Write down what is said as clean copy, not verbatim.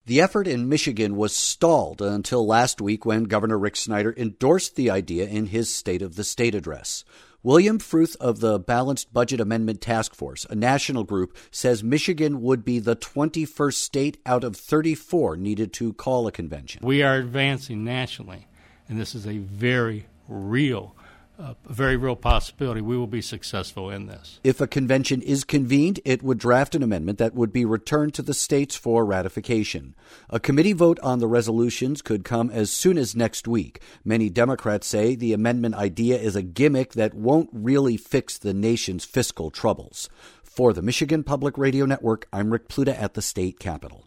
The effort in Michigan was stalled until last week when Governor Rick Snyder endorsed the idea in his State of the State address. William Fruth of the Balanced Budget Amendment Task Force, a national group, says Michigan would be the 21st state out of 34 needed to call a convention. We are advancing nationally, and this is a very real possibility we will be successful in this. If a convention is convened, it would draft an amendment that would be returned to the states for ratification. A committee vote on the resolutions could come as soon as next week. Many Democrats say the amendment idea is a gimmick that won't really fix the nation's fiscal troubles. For the Michigan Public Radio Network, I'm Rick Pluta at the state capitol.